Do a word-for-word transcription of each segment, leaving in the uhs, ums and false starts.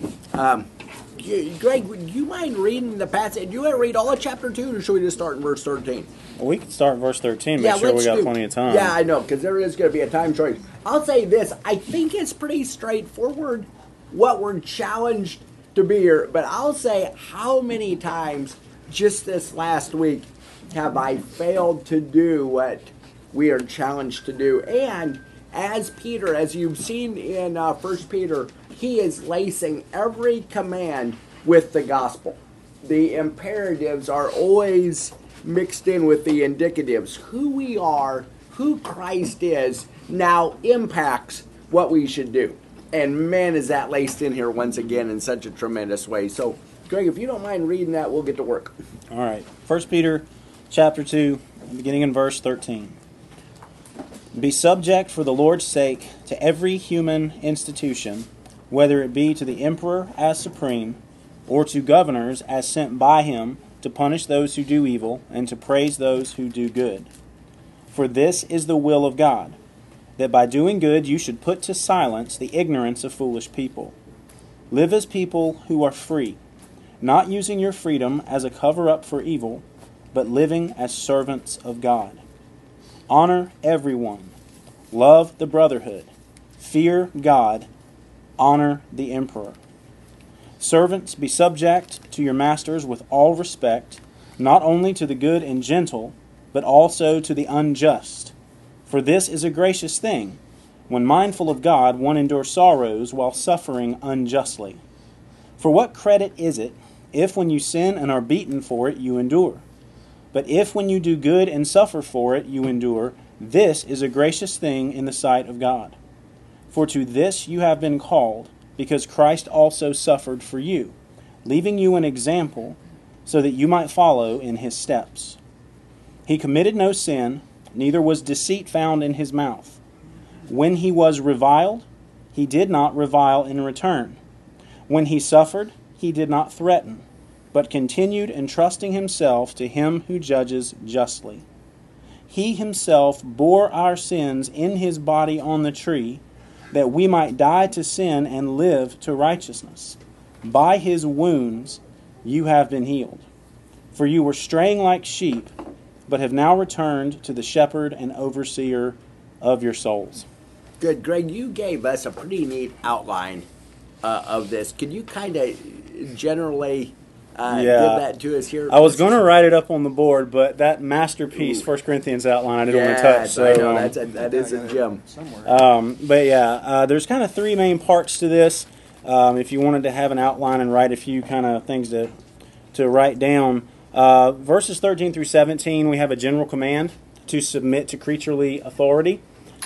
Um, Greg, would you mind reading the passage? Do you want to read all of chapter two, or should we just start in verse thirteen? Well, we can start in verse thirteen, make yeah, sure we got do, plenty of time. Yeah, I know, because there is going to be a time shortage. I'll say this. I think it's pretty straightforward what we're challenged to be here. But I'll say how many times just this last week have I failed to do what we are challenged to do. And as Peter, as you've seen in uh, First Peter, he is lacing every command with the gospel. The imperatives are always mixed in with the indicatives. Who we are, who Christ is, now impacts what we should do. And man, is that laced in here once again in such a tremendous way. So, Greg, if you don't mind reading that, we'll get to work. All right. First Peter chapter two, beginning in verse thirteen. Be subject for the Lord's sake to every human institution, whether it be to the emperor as supreme, or to governors as sent by him to punish those who do evil, and to praise those who do good. For this is the will of God, that by doing good you should put to silence the ignorance of foolish people. Live as people who are free, not using your freedom as a cover-up for evil, but living as servants of God. Honor everyone. Love the brotherhood. Fear God. Honor the emperor. Servants, be subject to your masters with all respect, not only to the good and gentle, but also to the unjust. For this is a gracious thing. When mindful of God, one endures sorrows while suffering unjustly. For what credit is it if when you sin and are beaten for it, you endure? But if when you do good and suffer for it, you endure, this is a gracious thing in the sight of God. For to this you have been called, because Christ also suffered for you, leaving you an example, so that you might follow in his steps. He committed no sin, neither was deceit found in his mouth. When he was reviled, he did not revile in return. When he suffered, he did not threaten, but continued entrusting himself to him who judges justly. He himself bore our sins in his body on the tree, that we might die to sin and live to righteousness. By his wounds you have been healed. For you were straying like sheep, but have now returned to the shepherd and overseer of your souls. Good. Greg, you gave us a pretty neat outline uh, of this. Could you kind of generally uh, yeah. give that to us here? I was going to write it up on the board, but that masterpiece, Ooh. First Corinthians outline, I didn't yes, want to touch. So, I know. um, That's a, that is a gem. Um, but yeah, uh, there's kind of three main parts to this. Um, if you wanted to have an outline and write a few kind of things to, to write down. Uh, verses thirteen through seventeen, we have a general command to submit to creaturely authority.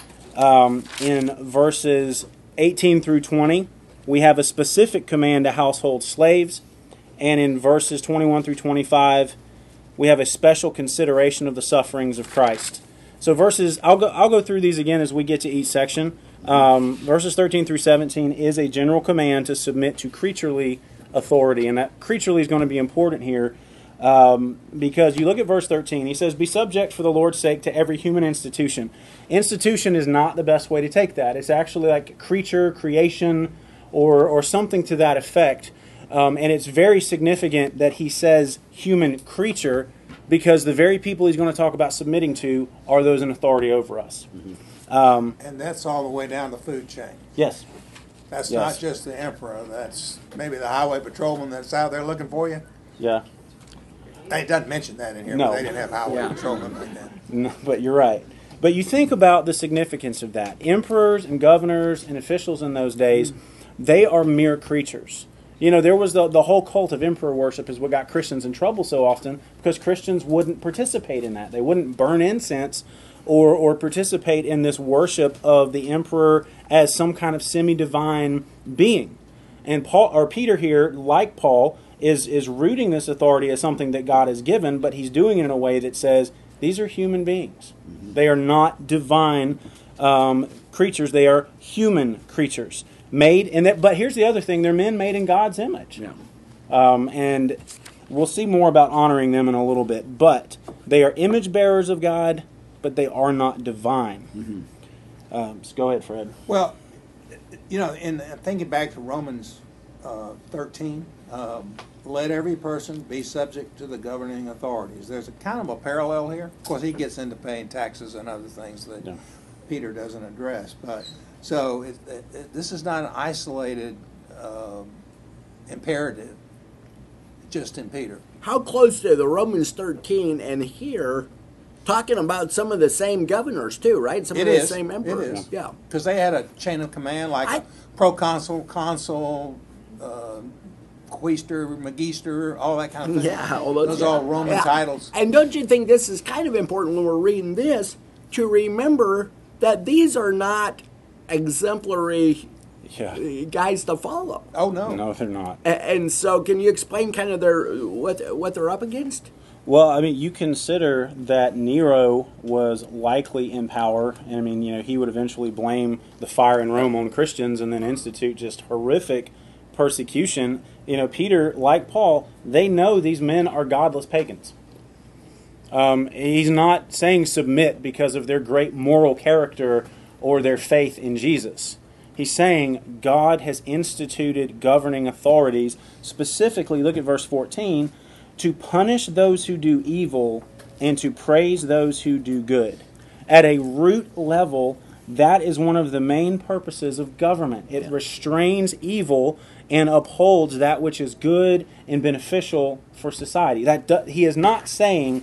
Um, in verses eighteen through twenty, we have a specific command to household slaves. And in verses twenty-one through twenty-five, we have a special consideration of the sufferings of Christ. So verses, I'll go, I'll go through these again as we get to each section. Um, verses thirteen through seventeen is a general command to submit to creaturely authority. And that creaturely is going to be important here. Um, because you look at verse thirteen, he says, be subject for the Lord's sake to every human institution. Institution is not the best way to take that. It's actually like creature, creation, or, or something to that effect. Um, and it's very significant that he says human creature, because the very people he's going to talk about submitting to are those in authority over us. Mm-hmm. Um, and that's all the way down the food chain. Yes. That's yes. not just the emperor. That's maybe the highway patrolman that's out there looking for you. Yeah. It doesn't mention that in here, no. but they didn't have highway yeah. patrolmen like that. No, but you're right. But you think about the significance of that. Emperors and governors and officials in those days, they are mere creatures. You know, there was the, the whole cult of emperor worship is what got Christians in trouble so often, because Christians wouldn't participate in that. They wouldn't burn incense or, or participate in this worship of the emperor as some kind of semi-divine being. And Paul or Peter here, like Paul, is is rooting this authority as something that God has given, but he's doing it in a way that says these are human beings. Mm-hmm. They are not divine um, creatures. They are human creatures made. And that, but here's the other thing: they're men made in God's image. Yeah. Um, and we'll see more about honoring them in a little bit. But they are image bearers of God, but they are not divine. Mm-hmm. Um, so go ahead, Fred. Well, you know, in thinking back to Romans uh, thirteen, um, let every person be subject to the governing authorities. There's a kind of a parallel here. Of course, he gets into paying taxes and other things that Yeah. Peter doesn't address. But so it, it, it, this is not an isolated um, imperative just in Peter. How close to the Romans thirteen and here, talking about some of the same governors too, right? Some It of the is. same It emperors. is. Yeah. Because they had a chain of command, like I- a proconsul, consul, uh, quaestor, magister, all that kind of thing. Yeah, all those, those yeah. are all Roman Yeah. titles. And don't you think this is kind of important when we're reading this to remember that these are not exemplary Yeah. uh, guys to follow? Oh no, No, they're not. A- And so, can you explain kind of their what what they're up against? Well, I mean, you consider that Nero was likely in power, and I mean, you know, he would eventually blame the fire in Rome on Christians and then institute just horrific persecution. You know, Peter, like Paul, they know these men are godless pagans. Um, he's not saying submit because of their great moral character or their faith in Jesus. He's saying God has instituted governing authorities, specifically, look at verse fourteen, to punish those who do evil and to praise those who do good. At a root level, that is one of the main purposes of government. It Yeah. restrains evil and upholds that which is good and beneficial for society. That do, he is not saying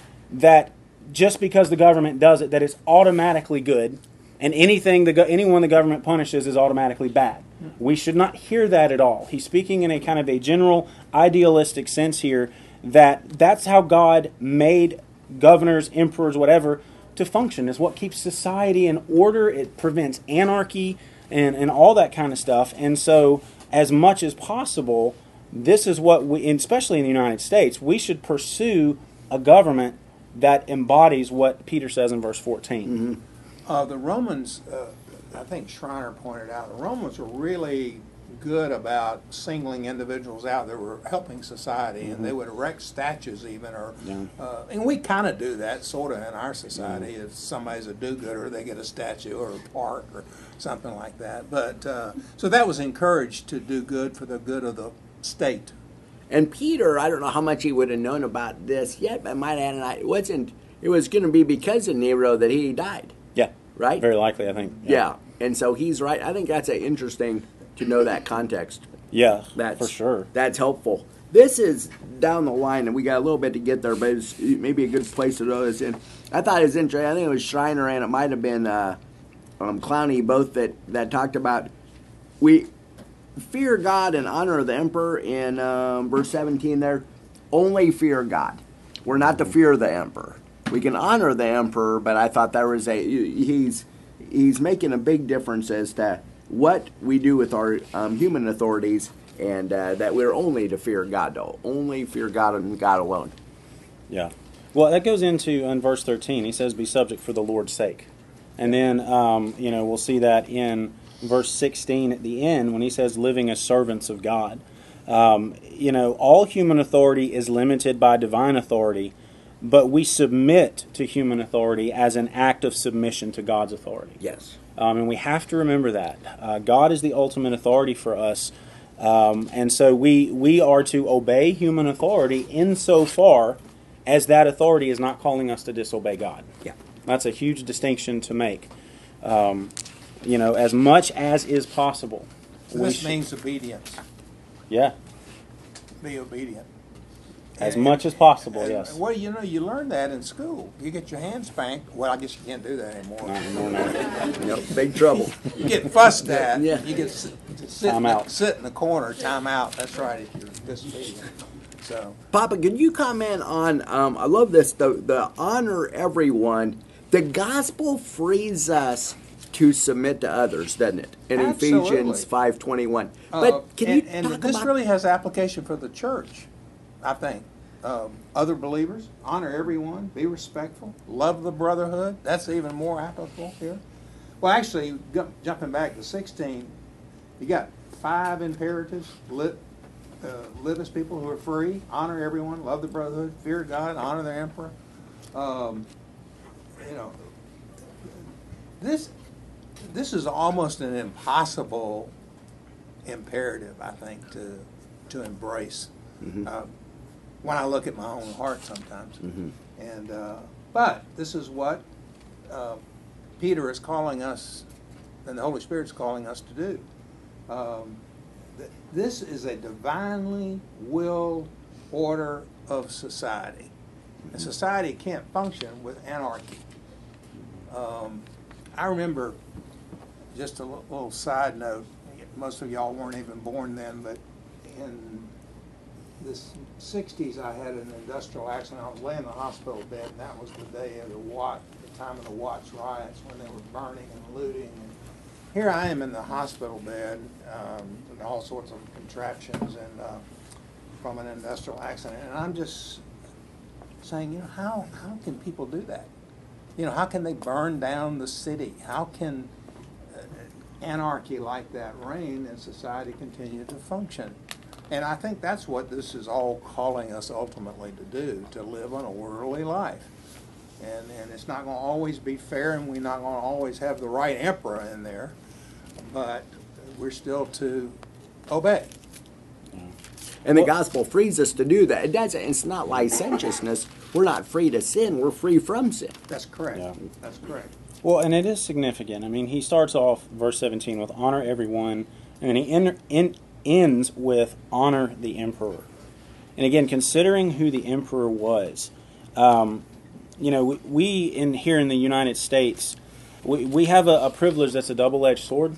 that just because the government does it, that it's automatically good, and anything the go- anyone the government punishes is automatically bad. We should not hear that at all. He's speaking in a kind of a general idealistic sense here, that that's how God made governors, emperors, whatever, to function. Is what keeps society in order. It prevents anarchy and, and all that kind of stuff. And so, as much as possible, this is what we, especially in the United States, we should pursue a government that embodies what Peter says in verse fourteen. Mm-hmm. Uh, the Romans, uh, I think Schreiner pointed out, the Romans were really good about singling individuals out that were helping society, Mm-hmm. and they would erect statues even, or Yeah. uh, and we kind of do that sort of in our society. If somebody's a do-gooder, they get a statue or a park or something like that. But uh, so that was encouraged to do good for the good of the state. And Peter, I don't know how much he would have known about this yet, but might add, and I, it wasn't. It was going to be because of Nero that he died, Yeah, right? very likely, I think. Yeah. And so he's right. I think that's a interesting to know that context. Yeah, That's for sure. That's helpful. This is down the line, and we got a little bit to get there, but it's maybe a good place to throw this in. I thought it was interesting. I think it was Schreiner and it might have been uh, um, Clowney, both that, that talked about we fear God and honor the emperor in um, verse seventeen there. Only fear God. We're not to fear the emperor. We can honor the emperor, but I thought there was a he's he's making a big difference as to what we do with our um, human authorities, and uh, that we're only to fear God, though. Only fear God and God alone. Yeah. Well, that goes into in verse thirteen. He says, "Be subject for the Lord's sake," and then um, you know we'll see that in verse sixteen at the end when he says, "Living as servants of God." Um, you know, all human authority is limited by divine authority, but we submit to human authority as an act of submission to God's authority. Yes. Um, and we have to remember that. Uh, God is the ultimate authority for us. Um, and so we, we are to obey human authority insofar as that authority is not calling us to disobey God. Yeah. That's a huge distinction to make. Um, you know, as much as is possible. So we this should- means obedience. Yeah, Be obedient. as And- much as possible, and- yes. Well, you know, you learn that in school. You get your hands spanked. Well, I guess you can't do that anymore. Not anymore now. Yep. Big trouble. You get fussed at. Yeah. You get sit, sit, Time in the, out. sit in the corner. Time out. That's right. If you're disobedient. So Papa, could you comment on, um, I love this, the, the honor everyone. The gospel frees us to submit to others, doesn't it? In Absolutely. Ephesians five twenty-one. uh, But can and, you and talk this about... really has application for the church, I think. Um, other believers, honor everyone, be respectful, love the brotherhood. That's even more applicable here. Well, actually, gu- jumping back to sixteen, you got five imperatives. Live, uh, live as people who are free, honor everyone, love the brotherhood, fear God, honor the emperor. Um, you know, this this is almost an impossible imperative, I think, to to embrace. Mm-hmm. Uh, when I look at my own heart sometimes. Mm-hmm. And uh, but this is what uh, Peter is calling us, and the Holy Spirit's calling us to do. Um, th- this is a divinely willed order of society. Mm-hmm. And society can't function with anarchy. Um, I remember, just a l- little side note, most of y'all weren't even born then, but in the sixties, I had an industrial accident. I was laying in the hospital bed, and that was the day of the Watt, the time of the Watts riots, when they were burning and looting. And here I am in the hospital bed, um, with all sorts of contraptions and uh, from an industrial accident, and I'm just saying, you know, how how can people do that? You know, how can they burn down the city? How can uh, anarchy like that reign and society continue to function? And I think that's what this is all calling us ultimately to do, to live an orderly life. And, and it's not going to always be fair, and we're not going to always have the right emperor in there, but we're still to obey. And the gospel frees us to do that. It doesn't. It's not licentiousness. We're not free to sin. We're free from sin. That's correct. Yeah. That's correct. Well, and it is significant. I mean, he starts off verse seventeen with honor everyone, and then he in, in, ends with honor the emperor. And again, considering who the emperor was, um, you know, we, we in here in the United States, we, we have a, a privilege that's a double-edged sword.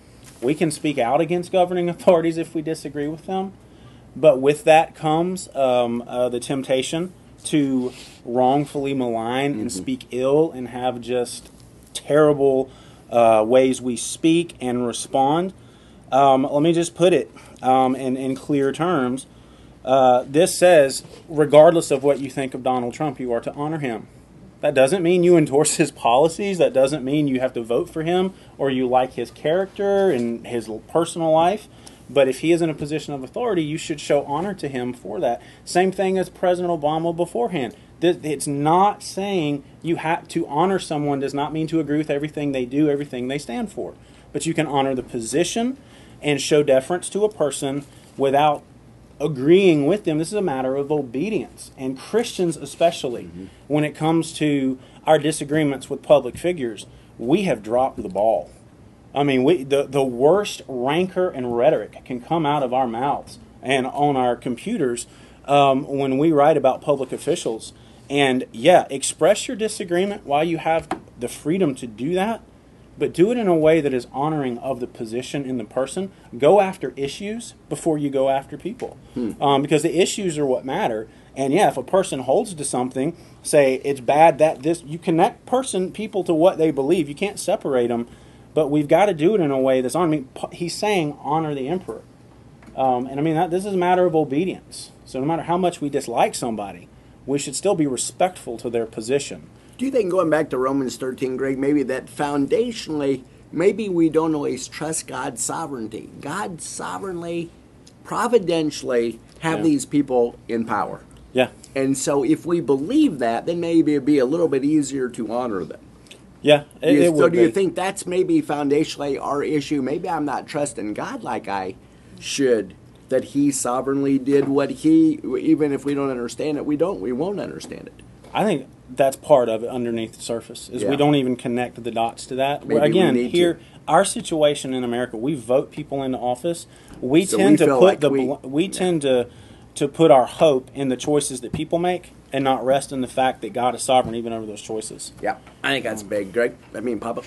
We can speak out against governing authorities if we disagree with them, but with that comes um, uh, the temptation to wrongfully malign and Mm-hmm. speak ill and have just terrible uh, ways we speak and respond. Um, let me just put it um, in, in clear terms. Uh, this says, regardless of what you think of Donald Trump, you are to honor him. That doesn't mean you endorse his policies. That doesn't mean you have to vote for him or you like his character and his personal life. But if he is in a position of authority, you should show honor to him for that. Same thing as President Obama beforehand. It's not saying you have to honor someone does not mean to agree with everything they do, everything they stand for. But you can honor the position and show deference to a person without agreeing with them. This is a matter of obedience. And Christians especially, mm-hmm. when it comes to our disagreements with public figures, we have dropped the ball. I mean, we, the, the worst rancor and rhetoric can come out of our mouths and on our computers um, when we write about public officials. And yeah, express your disagreement while you have the freedom to do that, but do it in a way that is honoring of the position in the person. Go after issues before you go after people. Hmm. Um, because the issues are what matter. And yeah, if a person holds to something, say it's bad that this, you connect person, people to what they believe. You can't separate them. But we've got to do it in a way that's on. I mean, he's saying honor the emperor, um, and I mean that this is a matter of obedience. So no matter how much we dislike somebody, we should still be respectful to their position. Do you think, going back to Romans thirteen, Greg, maybe that foundationally, maybe we don't always trust God's sovereignty? God sovereignly, providentially have Yeah. these people in power. Yeah. And so if we believe that, then maybe it'd be a little bit easier to honor them. Yeah, it, You- it so would do you be. think that's maybe foundationally our issue? Maybe I'm not trusting God like I should, that he sovereignly did what he, even if we don't understand it, we don't, we won't understand it. I think that's part of it underneath the surface, is Yeah. we don't even connect the dots to that. Maybe we Again, need here, to. our situation in America, we vote people into office. We So tend we to feel put like the we- bl- we tend to to put our hope in the choices that people make and not rest in the fact that God is sovereign even over those choices. Yeah, I think that's big, Greg. I mean, Papa.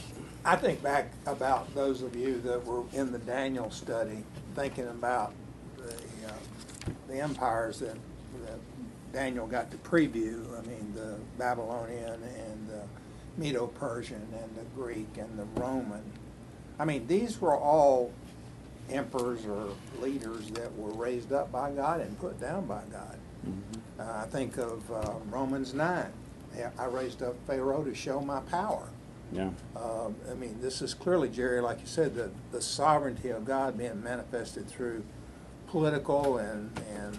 I think back about those of you that were in the Daniel study, thinking about the uh, the empires that, that Daniel got to preview. I mean, the Babylonian and the Medo-Persian and the Greek and the Roman. I mean, these were all emperors or leaders that were raised up by God and put down by God. Mm-hmm. Uh, I think of uh, Romans nine. I raised up Pharaoh to show my power. Yeah. Um, I mean, this is clearly, Jerry, like you said, the, the sovereignty of God being manifested through political and and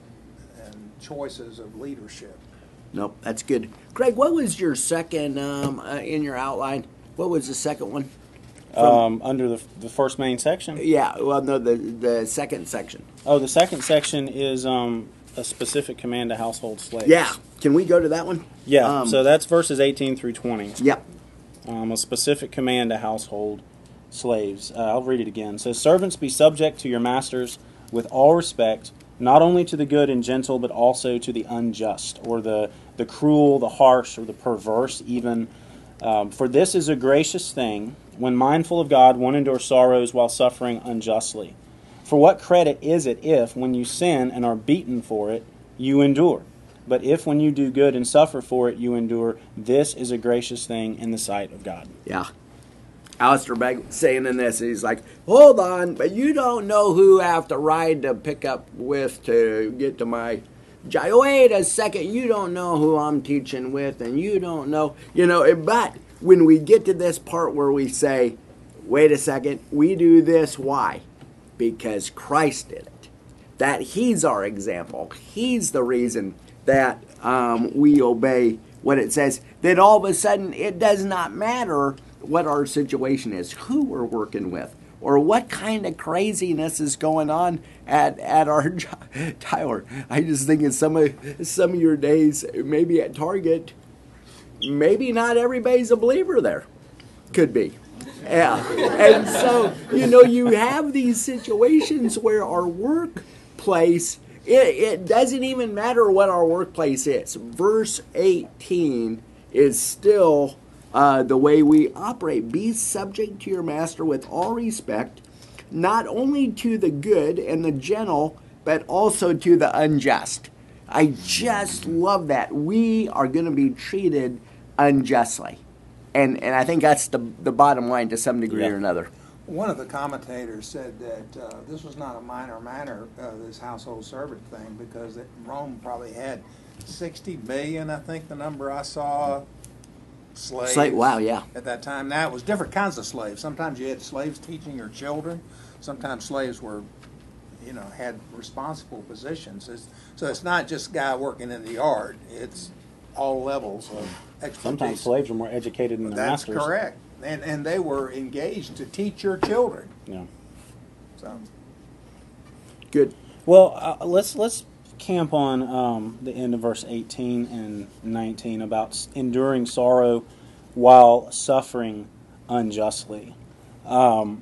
and choices of leadership. Nope, that's good. Greg, what was your second um, uh, in your outline? What was the second one? Um, under the, the first main section. Yeah, well, no, the the second section. Oh, the second section is um, a specific command to household slaves. Yeah, can we go to that one? Yeah, Um, so that's verses eighteen through twenty. Yep. Um, a specific command to household slaves. Uh, I'll read it again. So, servants, be subject to your masters with all respect, not only to the good and gentle, but also to the unjust, or the, the cruel, the harsh, or the perverse even. Um, for this is a gracious thing. When mindful of God, one endures sorrows while suffering unjustly. For what credit is it if, when you sin and are beaten for it, you endure? But if, when you do good and suffer for it, you endure, this is a gracious thing in the sight of God. Yeah. Alistair Begg saying in this, he's like, hold on, but you don't know who I have to ride to pick up with to get to my... Wait a second, you don't know who I'm teaching with, and you don't know... You know, but... when we get to this part where we say, wait a second, we do this, why? Because Christ did it. That He's our example. He's the reason that um, we obey what it says. Then all of a sudden, it does not matter what our situation is, who we're working with, or what kind of craziness is going on at, at our job. Tyler, I just think in some of, some of your days, maybe at Target... maybe not everybody's a believer there. Could be. Yeah. And so, you know, you have these situations where our workplace, it, it doesn't even matter what our workplace is. Verse eighteen is still uh, the way we operate. Be subject to your master with all respect, not only to the good and the gentle, but also to the unjust. I just love that. We are going to be treated unjustly. And and I think that's the the bottom line to some degree yeah. or another. One of the commentators said that uh, this was not a minor matter, uh, this household servant thing, because it, Rome probably had sixty million, I think the number I saw, slaves. Slave, wow, yeah. At that time. Now, it was different kinds of slaves. Sometimes you had slaves teaching your children. Sometimes slaves were, you know, had responsible positions. It's, so it's not just a guy working in the yard. It's all levels of expertise. Sometimes slaves are more educated than their That's masters. correct. And and they were engaged to teach your children. Yeah. So Good. Well, uh, let's let's camp on um, the end of verse eighteen and nineteen about enduring sorrow while suffering unjustly. Um,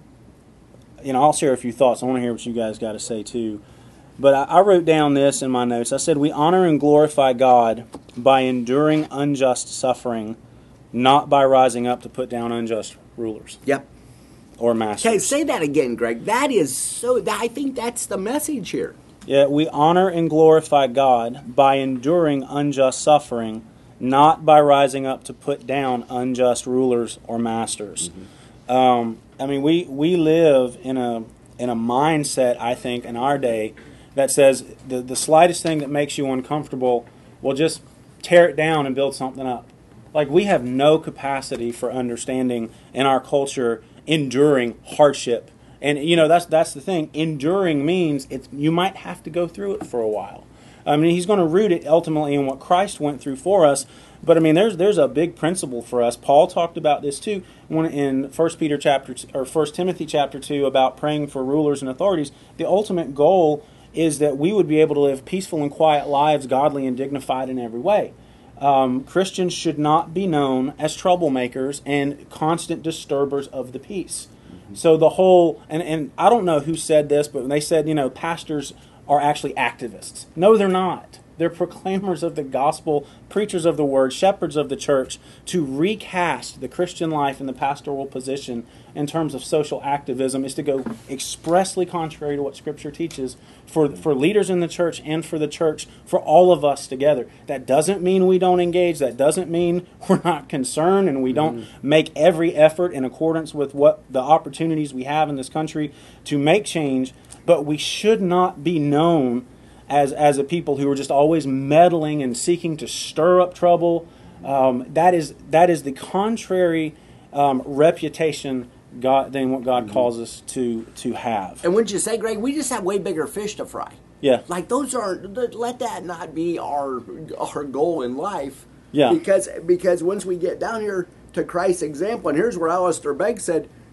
you know, I'll share a few thoughts. I want to hear what you guys got to say too. But I, I wrote down this in my notes. I said, we honor and glorify God by enduring unjust suffering, not by rising up to put down unjust rulers. Yep. Or masters. Okay, say that again, Greg. That is so, I think that's the message here. Yeah, we honor and glorify God by enduring unjust suffering, not by rising up to put down unjust rulers or masters. Mm-hmm. Um, I mean, we, we live in a in a mindset, I think, in our day that says the, the slightest thing that makes you uncomfortable, well, just tear it down and build something up. Like, we have no capacity for understanding in our culture enduring hardship. And, you know, that's that's the thing. Enduring means it's you might have to go through it for a while. I mean, he's going to root it ultimately in what Christ went through for us. But, I mean, there's there's a big principle for us. Paul talked about this, too, when in First Peter chapter two, or First Timothy chapter two about praying for rulers and authorities. The ultimate goal is that we would be able to live peaceful and quiet lives, godly and dignified in every way. Um, Christians should not be known as troublemakers and constant disturbers of the peace. Mm-hmm. So the whole, and, and I don't know who said this, but when they said, you know, pastors are actually activists. No, they're not. They're proclaimers of the gospel, preachers of the word, shepherds of the church, to recast the Christian life in the pastoral position in terms of social activism is to go expressly contrary to what Scripture teaches for, for leaders in the church and for the church, for all of us together. That doesn't mean we don't engage. That doesn't mean we're not concerned and we don't mm-hmm. make every effort in accordance with what the opportunities we have in this country to make change. But we should not be known as as a people who are just always meddling and seeking to stir up trouble. Um, that is that is the contrary um, reputation God than what God mm-hmm. calls us to to have. And wouldn't you say, Greg, we just have way bigger fish to fry. Yeah. Like those are, let that not be our our goal in life. Yeah. Because because once we get down here to Christ's example, and here's where Alistair Begg said,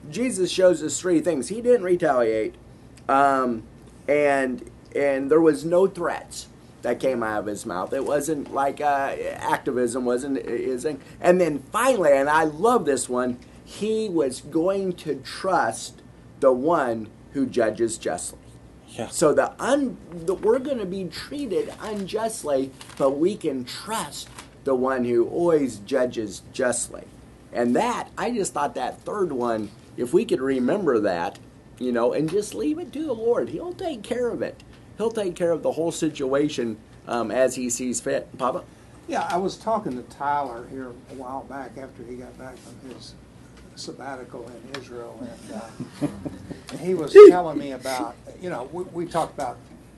Jesus shows us three things. He didn't retaliate, um, and and there was no threats that came out of his mouth. It wasn't like uh, activism wasn't his thing. And then finally, and I love this one, he was going to trust the one who judges justly. Yeah. So the, un, the we're going to be treated unjustly, but we can trust the one who always judges justly. And that, I just thought that third one, if we could remember that, you know, and just leave it to the Lord, He'll take care of it. He'll take care of the whole situation um, as He sees fit. Papa? Yeah, I was talking to Tyler here a while back after he got back from his sabbatical in Israel, and, uh, and he was telling me about, you know, we, we talked about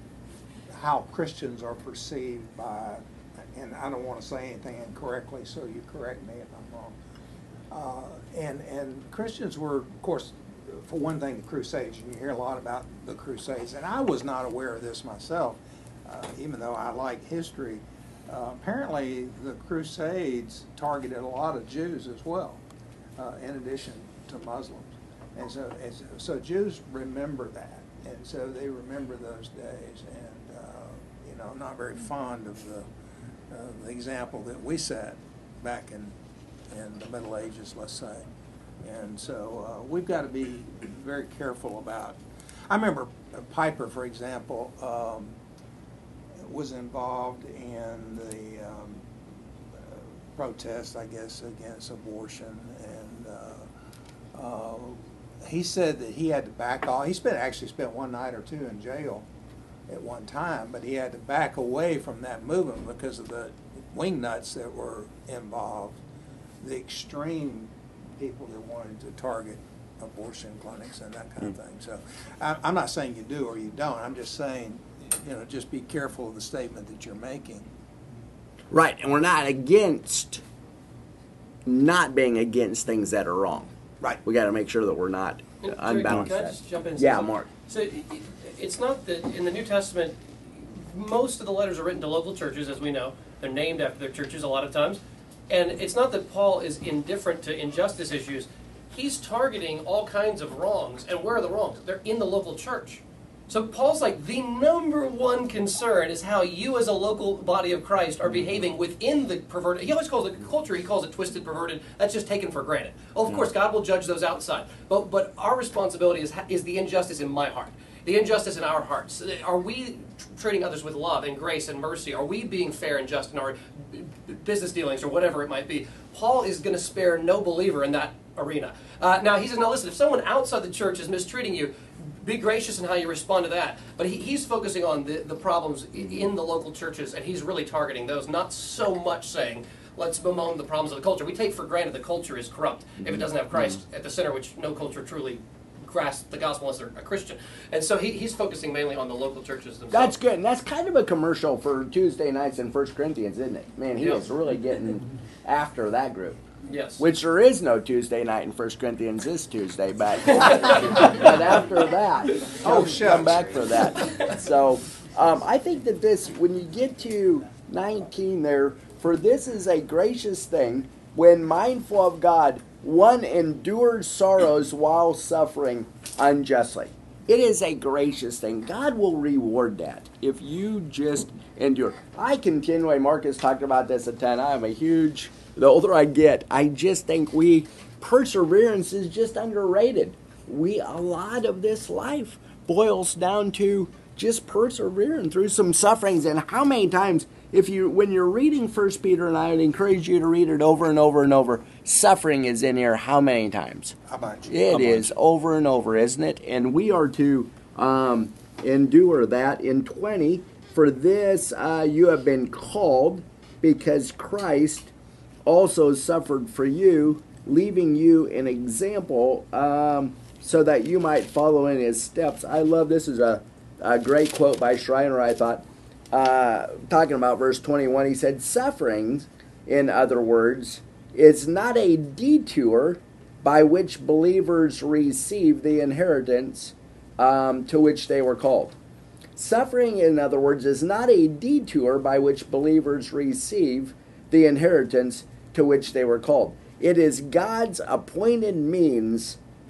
how Christians are perceived by, and I don't want to say anything incorrectly, so you correct me if I'm wrong. Uh, and and Christians were, of course, for one thing, the Crusades. You hear a lot about the Crusades, and I was not aware of this myself, uh, even though I like history. Uh, apparently, the Crusades targeted a lot of Jews as well, uh, in addition to Muslims. And so, and so, so Jews remember that, and so they remember those days. And uh, you know, I'm not very fond of the, uh, the example that we set back in in the Middle Ages, let's say. And so uh, we've got to be very careful about. I remember Piper, for example, um, was involved in the um, uh, protest, I guess, against abortion, and uh, uh, he said that he had to back off. He spent actually spent one night or two in jail at one time, but he had to back away from that movement because of the wingnuts that were involved, the extreme people that wanted to target abortion clinics and that kind of thing. So I, I'm not saying you do or you don't. I'm just saying, you know, just be careful of the statement that you're making. Right, and we're not against not being against things that are wrong. Right. We got to make sure that we're not uh, Jerry, unbalanced. Can I just jump in? and say Yeah, something? Mark. So it- it's not that in the New Testament, most of the letters are written to local churches, as we know. They're named after their churches a lot of times. And it's not that Paul is indifferent to injustice issues. He's targeting all kinds of wrongs. And where are the wrongs? They're in the local church. So Paul's like, the number one concern is how you as a local body of Christ are behaving within the perverted. He always calls it culture, he calls it twisted, perverted. That's just taken for granted. Oh, of course, God will judge those outside. But but our responsibility is, is the injustice in my heart. The injustice in our hearts. Are we treating others with love and grace and mercy? Are we being fair and just in our business dealings or whatever it might be? Paul is going to spare no believer in that arena. Uh, now, he says, now listen, if someone outside the church is mistreating you, be gracious in how you respond to that. But he, he's focusing on the, the problems in the local churches, and he's really targeting those, not so much saying, let's bemoan the problems of the culture. We take for granted the culture is corrupt if it doesn't have Christ at the center, which no culture truly grasp the gospel unless they're a Christian. And so he, he's focusing mainly on the local churches themselves. That's good, and that's kind of a commercial for Tuesday nights in First Corinthians, isn't it? Man, he Yeah. is really getting after that group. Yes. Which there is no Tuesday night in First Corinthians this Tuesday, but after, but after that, Oh, come, shucks. come back for that. So um, I think that this, when you get to nineteen there, for this is a gracious thing, when mindful of God, one endures sorrows while suffering unjustly. It is a gracious thing. God will reward that if you just endure. I continually, Marcus talked about this a ton. I am a huge, the older I get, I just think we, perseverance is just underrated. We, a lot of this life boils down to just persevering through some sufferings. And how many times, if you, when you're reading First Peter, and I would encourage you to read it over and over and over, suffering is in here how many times? A bunch. It A is bunch. over and over, isn't it? And we are to um, endure that. In twenty, for this uh, you have been called, because Christ also suffered for you, leaving you an example um, so that you might follow in his steps. I love this. Is a, a great quote by Schreiner, I thought. Uh, talking about verse twenty-one, he said, sufferings, in other words, is not a detour by which believers receive the inheritance um, to which they were called. Suffering, in other words, is not a detour by which believers receive the inheritance to which they were called. It is God's appointed means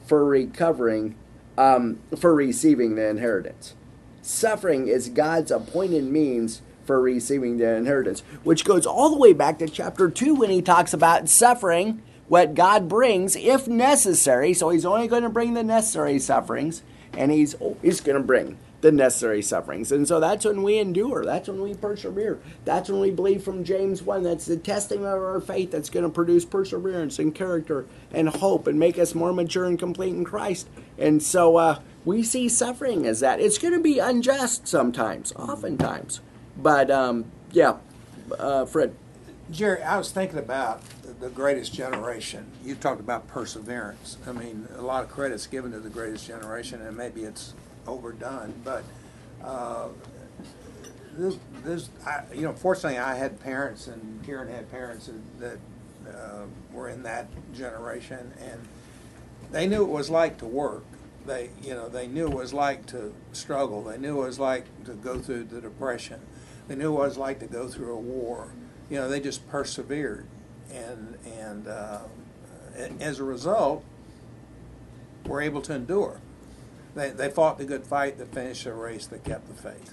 for recovering, um, for receiving the inheritance. Suffering is God's appointed means for receiving the inheritance, which goes all the way back to chapter two when he talks about suffering, what God brings if necessary. So he's only going to bring the necessary sufferings, and he's always going to bring the necessary sufferings. And so that's when we endure. That's when we persevere. That's when we believe from James one. That's the testing of our faith that's going to produce perseverance and character and hope and make us more mature and complete in Christ. And so uh, we see suffering as that. It's going to be unjust sometimes, oftentimes. But, um, yeah, uh, Fred. Jerry, I was thinking about the greatest generation. You talked about perseverance. I mean, a lot of credit's given to the greatest generation, and maybe it's overdone. But uh, this, this I, you know, fortunately, I had parents, and Kieran had parents that uh, were in that generation, and they knew what it was like to work. They, you know, they knew what it was like to struggle. They knew what it was like to go through the Depression. They knew what it was like to go through a war. You know, they just persevered, and and uh, as a result, were able to endure. They they fought the good fight, that finished the race, that kept the faith.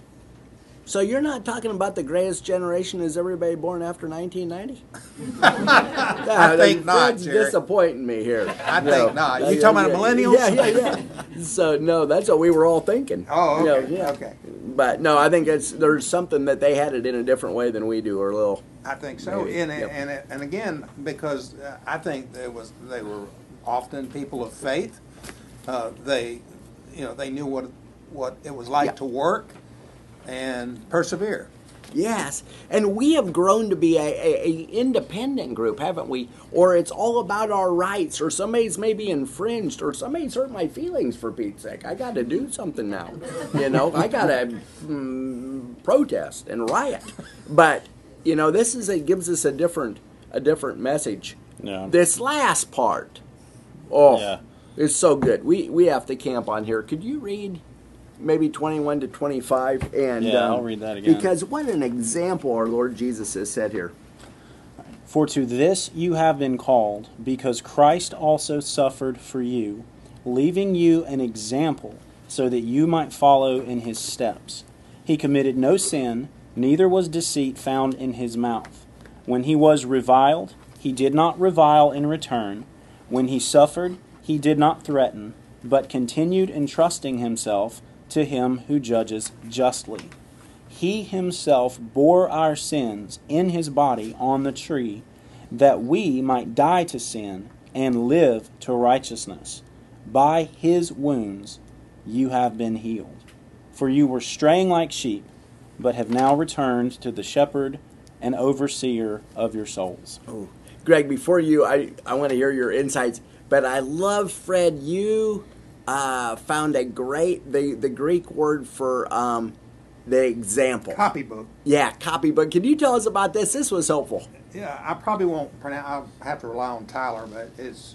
So you're not talking about the greatest generation as everybody born after nineteen ninety? I think not, Fred's Jerry. disappointing me here. I No. think not. Uh, You talking about yeah, millennials? Yeah, yeah, yeah. So no, that's what we were all thinking. Oh, You know, okay, yeah. okay. But no, I think it's there's something that they had it in a different way than we do, or a little. I think so, Maybe, and yep. and and again, because uh, I think there was they were often people of faith. Uh, they, you know, they knew what what it was like Yeah. to work and persevere. Yes, and we have grown to be a, a, a independent group, haven't we? Or it's all about our rights, or somebody's maybe infringed, or somebody's hurt my feelings, for Pete's sake. I got to do something now, you know. I got to mm, protest and riot. But you know, this is it gives us a different a different message. Yeah. This last part, oh, Yeah. it's so good. We we have to camp on here. Could you read? Maybe twenty-one to twenty-five, and Yeah, um, I'll read that again. Because what an example our Lord Jesus has said here. For to this you have been called, because Christ also suffered for you, leaving you an example, so that you might follow in his steps. He committed no sin, neither was deceit found in his mouth. When he was reviled, he did not revile in return. When he suffered, he did not threaten, but continued entrusting himself to him who judges justly. He himself bore our sins in his body on the tree, that we might die to sin and live to righteousness. By his wounds you have been healed. For you were straying like sheep, but have now returned to the shepherd and overseer of your souls. Oh, Greg, before you, I, I want to hear your insights, but I love, Fred, you uh, found a great, the, the Greek word for um, the example. Copybook. Yeah, copybook. Can you tell us about this? This was helpful. Yeah, I probably won't pronounce. I'll have to rely on Tyler, but it's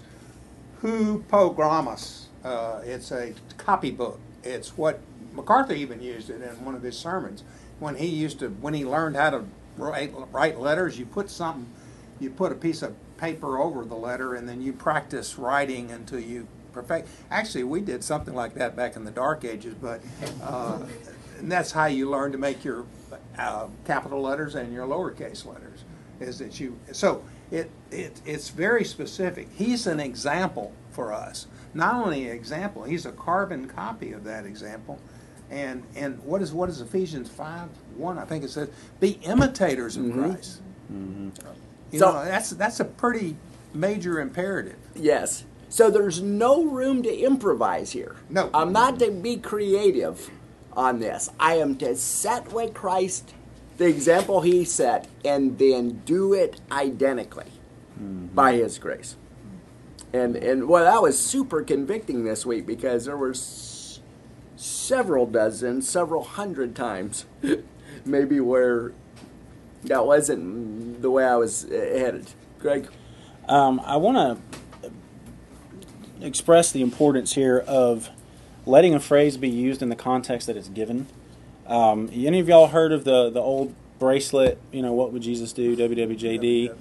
Hupogrammus. Uh, it's a copybook. It's what MacArthur even used it in one of his sermons when he used to when he learned how to write, write letters. You put something, you put a piece of paper over the letter, and then you practice writing until you perfect. Actually, we did something like that back in the Dark Ages, but uh, and that's how you learn to make your uh, capital letters and your lowercase letters. Is that you? So it, it it's very specific. He's an example for us. Not only an example, he's a carbon copy of that example. And and what is what is Ephesians five one? I think it says, "Be imitators of Mm-hmm. Christ." Mm-hmm. You So- know, that's that's a pretty major imperative. Yes. So there's no room to improvise here. No. I'm not to be creative on this. I am to set with Christ the example he set and then do it identically Mm-hmm. by his grace. And and well, that was super convicting this week because there were s- several dozen, several hundred times maybe where that wasn't the way I was uh, headed. Greg? Um, I want to express the importance here of letting a phrase be used in the context that it's given. Um, any of y'all heard of the, the old bracelet, you know, what would Jesus do, W W J D?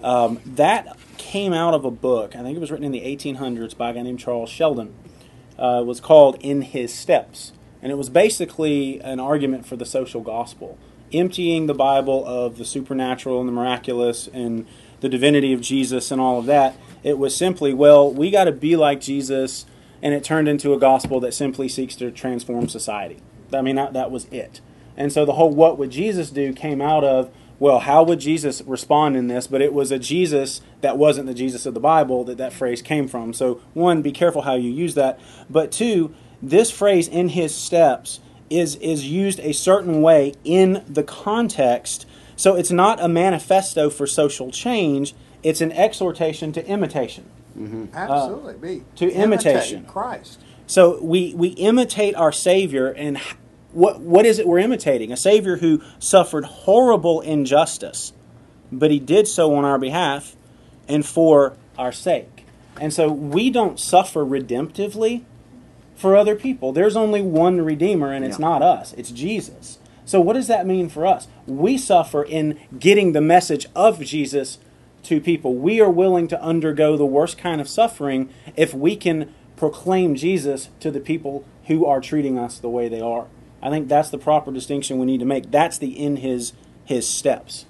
Um, that came out of a book. I think it was written in the eighteen hundreds by a guy named Charles Sheldon. Uh, it was called In His Steps. And it was basically an argument for the social gospel, emptying the Bible of the supernatural and the miraculous and the divinity of Jesus and all of that. It was simply, well, we got to be like Jesus, and it turned into a gospel that simply seeks to transform society. I mean, that, that was it. And so the whole what would Jesus do came out of, well, how would Jesus respond in this? But it was a Jesus that wasn't the Jesus of the Bible that that phrase came from. So one, be careful how you use that. But two, this phrase, in his steps, is, is used a certain way in the context. So it's not a manifesto for social change. It's an exhortation to imitation. Mm-hmm. Absolutely. Uh, be. to imitation. Imitate Christ. So we, we imitate our Savior, and what what is it we're imitating? A Savior who suffered horrible injustice, but he did so on our behalf and for our sake. And so we don't suffer redemptively for other people. There's only one Redeemer, and it's yeah. not us. It's Jesus. So what does that mean for us? We suffer in getting the message of Jesus to people. We are willing to undergo the worst kind of suffering if we can proclaim Jesus to the people who are treating us the way they are. I think that's the proper distinction we need to make. That's the in his his steps.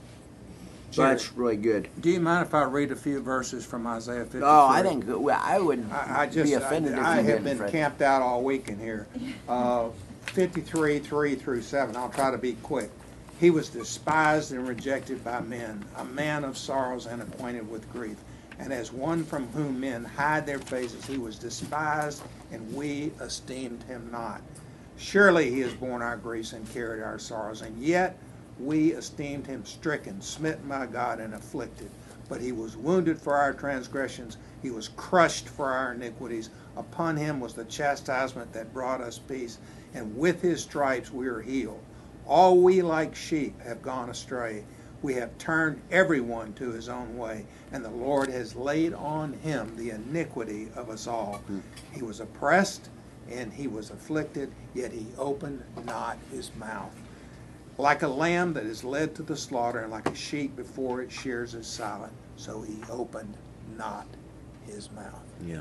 That's really good. Do you mind if I read a few verses from Isaiah fifty-three? Oh, I think well, I would I, I just, be offended I, if I you have didn't, been Fred. camped out all week in here. Uh, fifty-three, three through seven. I'll try to be quick. He was despised and rejected by men, a man of sorrows and acquainted with grief. And as one from whom men hide their faces, he was despised, and we esteemed him not. Surely he has borne our griefs and carried our sorrows, and yet we esteemed him stricken, smitten by God, and afflicted. But he was wounded for our transgressions, he was crushed for our iniquities. Upon him was the chastisement that brought us peace, and with his stripes we are healed. All we like sheep have gone astray. We have turned everyone to his own way, and the Lord has laid on him the iniquity of us all. Mm. He was oppressed, and he was afflicted, yet he opened not his mouth. Like a lamb that is led to the slaughter, and like a sheep before its shears is silent, so he opened not his mouth. Yeah.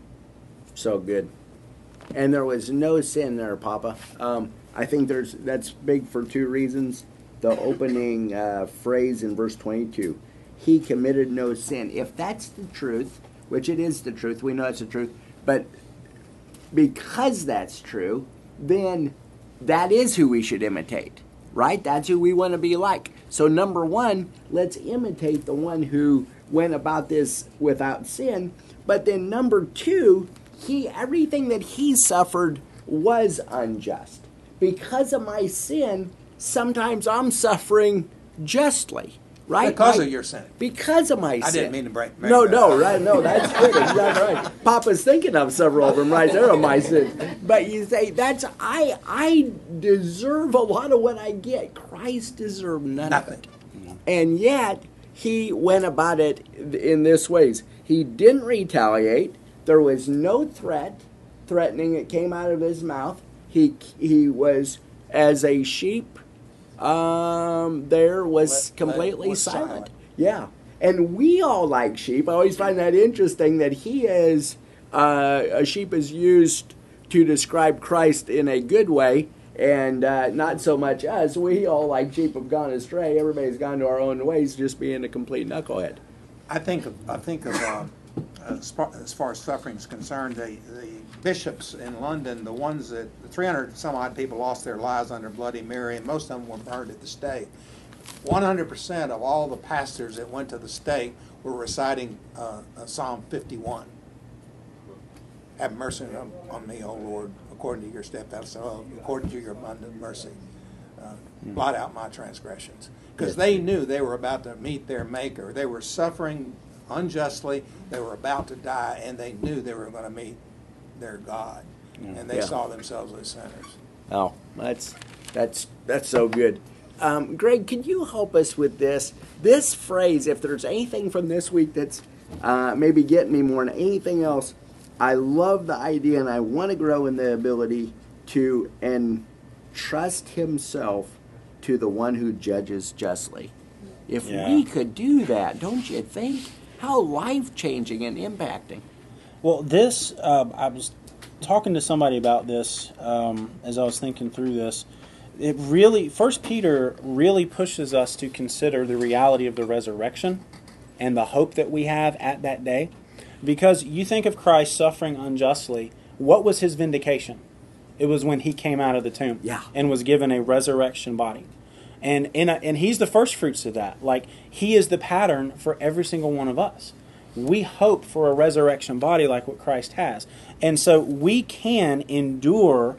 So good. And there was no sin there, Papa. Um, I think there's that's big for two reasons. The opening uh, phrase in verse twenty-two, he committed no sin. If that's the truth, which it is the truth, we know it's the truth, but because that's true, then that is who we should imitate, right? That's who we want to be like. So number one, let's imitate the one who went about this without sin. But then number two, he everything that he suffered was unjust. Because of my sin, sometimes I'm suffering justly, right? Because like, of your sin. Because of my I sin. I didn't mean to break. No, no, right? No, that's good. Exactly right. Papa's thinking of several of them right there on my sin. But you say that's I. I deserve a lot of what I get. Christ deserved none Nothing. of it, and yet he went about it in this ways. He didn't retaliate. There was no threat, threatening that came out of his mouth. He he was as a sheep. Um, there was let, completely was silent. silent. Yeah, and we all like sheep. I always find that interesting that he is uh, a sheep is used to describe Christ in a good way, and uh, not so much us. We all like sheep have gone astray. Everybody's gone to our own ways, just being a complete knucklehead. I think of I think of uh, as, far, as far as suffering is concerned, the the bishops in London, the ones that the three hundred some odd people lost their lives under Bloody Mary, and most of them were burned at the stake. one hundred percent of all the pastors that went to the stake were reciting uh, Psalm fifty-one. Have mercy on, on me, O Lord, according to your steadfast love, according to your abundant mercy. Uh, blot out my transgressions. Because they knew they were about to meet their Maker. They were suffering unjustly. They were about to die, and they knew they were going to meet their God. And they Yeah. saw themselves as sinners. Oh, that's that's that's so good. Um, Greg, could you help us with this? This phrase, if there's anything from this week that's uh, maybe getting me more than anything else, I love the idea, and I want to grow in the ability to entrust himself to the one who judges justly. If Yeah. we could do that, don't you think? How life-changing and impacting. Well, this, uh, I was talking to somebody about this um, as I was thinking through this. It really, First Peter really pushes us to consider the reality of the resurrection and the hope that we have at that day. Because you think of Christ suffering unjustly, what was his vindication? It was when he came out of the tomb Yeah. and was given a resurrection body. And, and, and he's the first fruits of that. Like, he is the pattern for every single one of us. We hope for a resurrection body like what Christ has. And so we can endure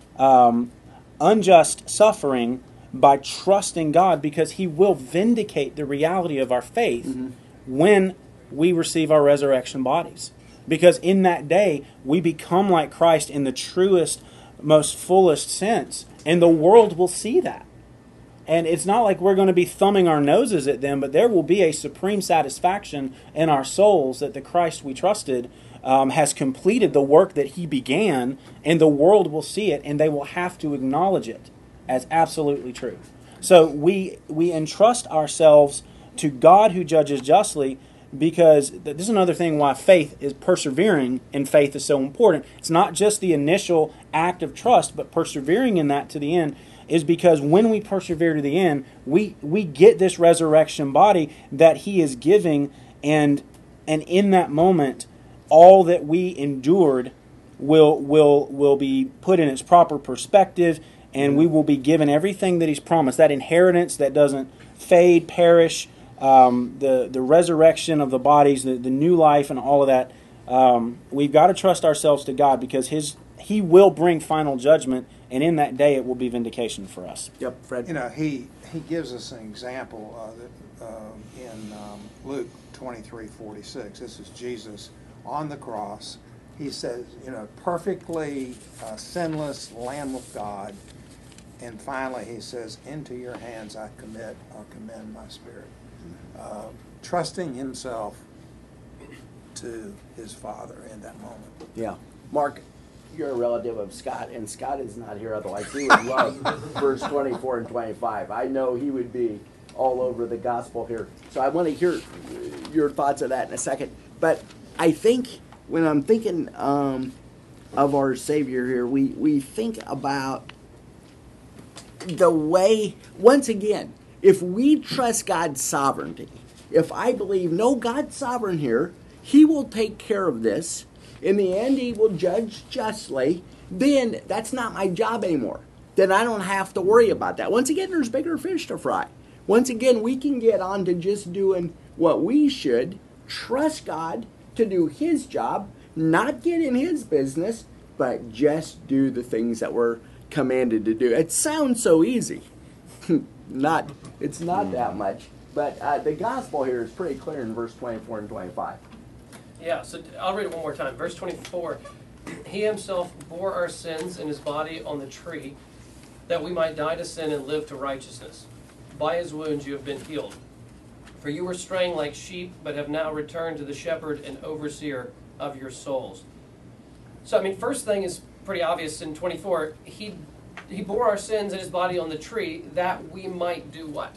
um, unjust suffering by trusting God, because he will vindicate the reality of our faith mm-hmm. when we receive our resurrection bodies. Because in that day, we become like Christ in the truest, most fullest sense. And the world will see that. And it's not like we're going to be thumbing our noses at them, but there will be a supreme satisfaction in our souls that the Christ we trusted um, has completed the work that he began, and the world will see it, and they will have to acknowledge it as absolutely true. So we we entrust ourselves to God who judges justly, because this is another thing why faith is persevering in faith is so important. It's not just the initial act of trust, but persevering in that to the end, is because when we persevere to the end, we we get this resurrection body that he is giving, and and in that moment, all that we endured will will will be put in its proper perspective, and we will be given everything that he's promised, that inheritance that doesn't fade, perish, um, the the resurrection of the bodies, the, the new life, and all of that. Um, we've got to trust ourselves to God, because his he will bring final judgment, and in that day it will be vindication for us. Yep, Fred. You know, he, he gives us an example uh, that, uh, in um, Luke twenty-three forty-six. This is Jesus on the cross. He says, you know, perfectly uh, sinless Lamb of God. And finally he says, into your hands I commit or commend my spirit. Uh, trusting himself to his Father in that moment. Yeah. Mark, you're a relative of Scott, and Scott is not here, otherwise he would love verse twenty-four and twenty-five. I know he would be all over the gospel here. So I want to hear your thoughts on that in a second. But I think when I'm thinking um, of our Savior here, we, we think about the way, once again, if we trust God's sovereignty, if I believe, no, God's sovereign here, he will take care of this. In the end, he will judge justly. Then that's not my job anymore. Then I don't have to worry about that. Once again, there's bigger fish to fry. Once again, we can get on to just doing what we should, trust God to do his job, not get in his business, but just do the things that we're commanded to do. It sounds so easy. not, it's not that much. But uh, the gospel here is pretty clear in verse twenty-four and twenty-five. Yeah, so I'll read it one more time. Verse twenty-four, he himself bore our sins in his body on the tree, that we might die to sin and live to righteousness. By his wounds you have been healed. For you were straying like sheep, but have now returned to the shepherd and overseer of your souls. So, I mean, first thing is pretty obvious in twenty-four. He, he bore our sins in his body on the tree, that we might do what?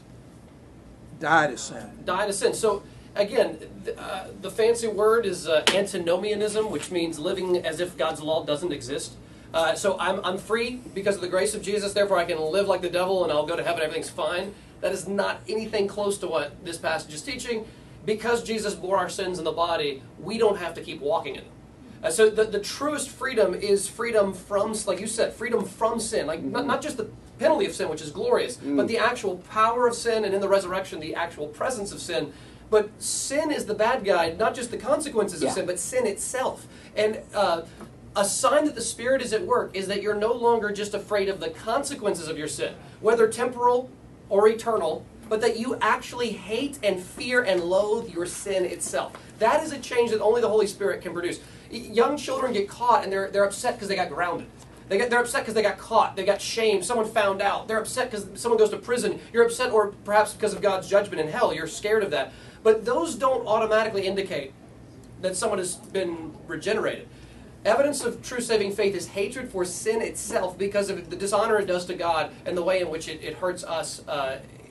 Die to sin. Die to sin. So, again, the, uh, the fancy word is uh, antinomianism, which means living as if God's law doesn't exist. Uh, so I'm, I'm free because of the grace of Jesus, therefore I can live like the devil and I'll go to heaven, everything's fine. That is not anything close to what this passage is teaching. Because Jesus bore our sins in the body, we don't have to keep walking in them. Uh, so the, the truest freedom is freedom from, like you said, freedom from sin. Like not, not just the penalty of sin, which is glorious, mm. but the actual power of sin, and in the resurrection, the actual presence of sin. But sin is the bad guy, not just the consequences yeah. of sin, but sin itself. And uh, a sign that the Spirit is at work is that you're no longer just afraid of the consequences of your sin, whether temporal or eternal, but that you actually hate and fear and loathe your sin itself. That is a change that only the Holy Spirit can produce. Young children get caught and they're, they're upset because they got grounded. They get, they're upset because they got caught. They got shamed. Someone found out. They're upset because someone goes to prison. You're upset, or perhaps because of God's judgment in hell. You're scared of that. But those don't automatically indicate that someone has been regenerated. Evidence of true saving faith is hatred for sin itself because of the dishonor it does to God and the way in which it, it hurts us uh,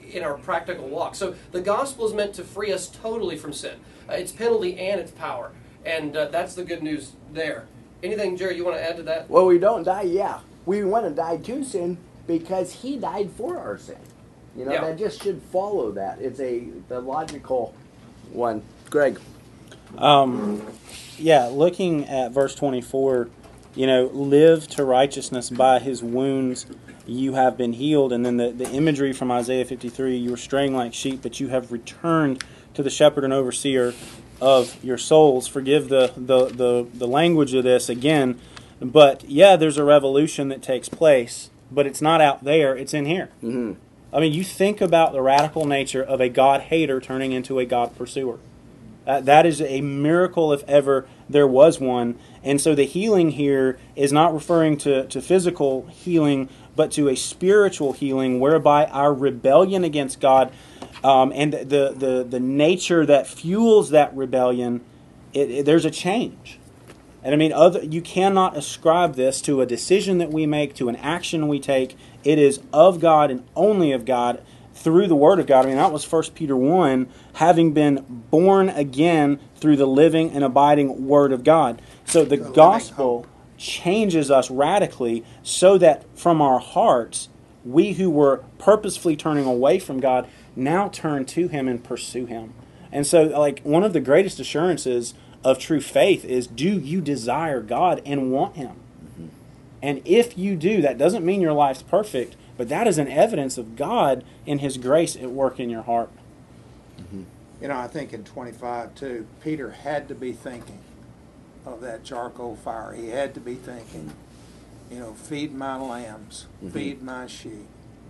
in our practical walk. So the gospel is meant to free us totally from sin. Uh, its penalty and its power. And uh, that's the good news there. Anything, Jerry, you want to add to that? Well, we don't die, yeah. We want to die to sin because he died for our sin. You know, Yeah. that just should follow that. It's a the logical one. Greg. Um, yeah, looking at verse twenty-four, you know, live to righteousness, by his wounds you have been healed. And then the, the imagery from Isaiah fifty-three, you were straying like sheep, but you have returned to the shepherd and overseer of your souls. Forgive the, the, the, the language of this again, but yeah, there's a revolution that takes place, but it's not out there, it's in here. Mm-hmm. I mean, you think about the radical nature of a God hater turning into a God pursuer. Uh, that is a miracle if ever there was one. And so the healing here is not referring to, to physical healing, but to a spiritual healing whereby our rebellion against God um, and the, the, the nature that fuels that rebellion, it, it, there's a change. And I mean, other, you cannot ascribe this to a decision that we make, to an action we take. It is of God and only of God through the Word of God. I mean, that was First Peter one, having been born again through the living and abiding Word of God. So the The gospel changes us radically so that from our hearts, we who were purposefully turning away from God now turn to Him and pursue Him. And so, like, one of the greatest assurances of true faith is, do you desire God and want Him? Mm-hmm. And if you do, that doesn't mean your life's perfect, but that is an evidence of God and His grace at work in your heart. Mm-hmm. You know, I think in twenty-five, too, Peter had to be thinking of that charcoal fire. He had to be thinking, you know, feed my lambs, mm-hmm. feed my sheep.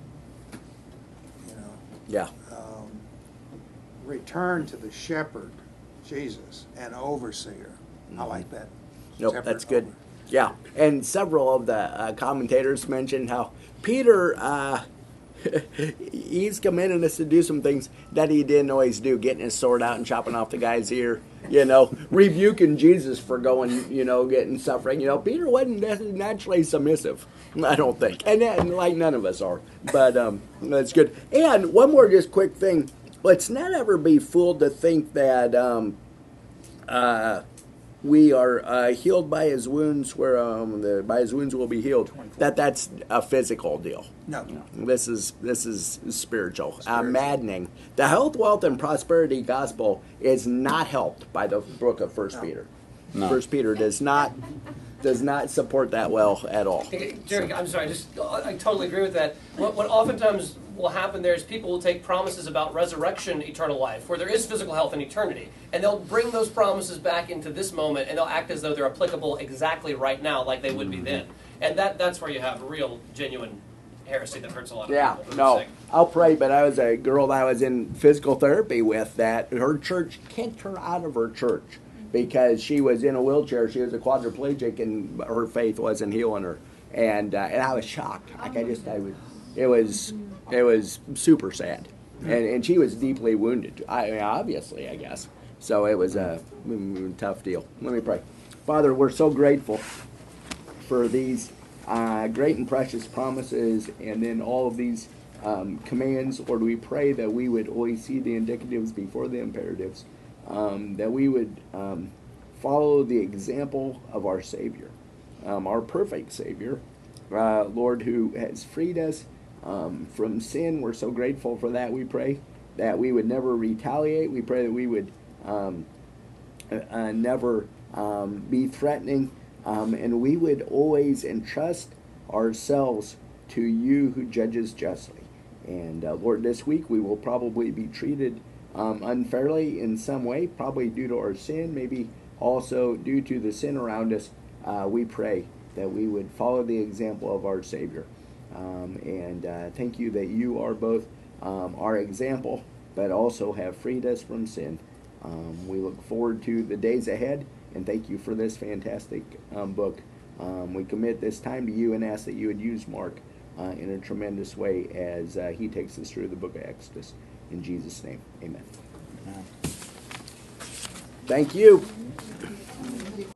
You know, Yeah. Um, return to the shepherd, Jesus, and overseer. Mm-hmm. I like that. Nope, Shepherd, that's good. over. Yeah, and several of the uh, commentators mentioned how Peter, uh, he's commanded us to do some things that he didn't always do, getting his sword out and chopping off the guy's ear, you know, rebuking Jesus for going, you know, getting suffering. You know, Peter wasn't naturally submissive, I don't think, and, and like none of us are, but um, that's good. And one more just quick thing, let's not ever be fooled to think that um, uh, we are uh, healed by his wounds, where um, the, by his wounds we'll be healed. That that's a physical deal. No, no. This is this is spiritual, spiritual. Uh, maddening. The health, wealth, and prosperity gospel is not helped by the book of First No. Peter. No. First Peter does not does not support that well at all. Okay, Jerry, I'm sorry, I just I totally agree with that. What, what oftentimes will happen there is people will take promises about resurrection, eternal life, where there is physical health in eternity, and they'll bring those promises back into this moment, and they'll act as though they're applicable exactly right now, like they would be then. And that that's where you have real, genuine heresy that hurts a lot of Yeah, people. no, I'll pray, but I was a girl that I was in physical therapy with that her church kicked her out of her church because she was in a wheelchair. She was a quadriplegic, and her faith wasn't healing her. And uh, and I was shocked. Like I just, I was, it was, it was super sad, and and she was deeply wounded. I mean, obviously, I guess. So it was a mm, tough deal. Let me pray. Father, we're so grateful for these uh, great and precious promises, and then all of these um, commands. Lord, we pray that we would always see the indicatives before the imperatives, um, that we would um, follow the example of our Savior, um, our perfect Savior, uh, Lord, who has freed us um, from sin. We're so grateful for that. We pray that we would never retaliate. We pray that we would um, uh, never um, be threatening. Um, and we would always entrust ourselves to you who judges justly. And uh, Lord, this week we will probably be treated um, unfairly in some way, probably due to our sin, maybe also due to the sin around us. Uh, we pray that we would follow the example of our Savior. Um, and uh, thank you that you are both um, our example, but also have freed us from sin. Um, we look forward to the days ahead. And thank you for this fantastic um, book. Um, we commit this time to you and ask that you would use Mark uh, in a tremendous way as uh, he takes us through the book of Exodus. In Jesus' name, amen. Amen. Thank you.